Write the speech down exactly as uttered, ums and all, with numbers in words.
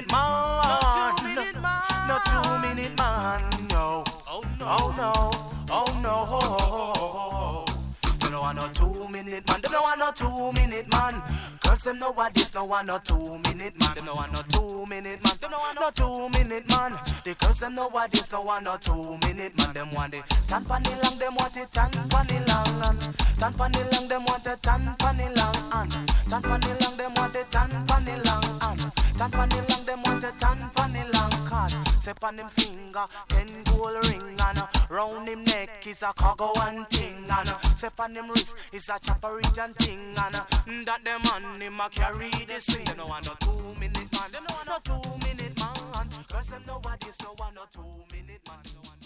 man. No two minute man. No two minute man. No. Oh no. Oh no. Oh no. Them no want no two minute man. Them no want no two minute man. Girls them know what this. No want no two minute man. Them no want no two minute man. Them no want no two minute man. The girls them know what this. No want no two minute man. Them want it tan panny long. Them want it tan panny long. And tan panny long. Them want it tan panny long. And tan panny long. Them want it tan panny long. And tan panny long. Them want it tan panny long. Cause say on him finger ten gold ring. And round him neck is a cargo and thing. And say on him wrist is a chopper region thing. And that them man him a carry this thing. They no want no two minute man. They no want no two minute man. Cause them know what is no want no two minute man.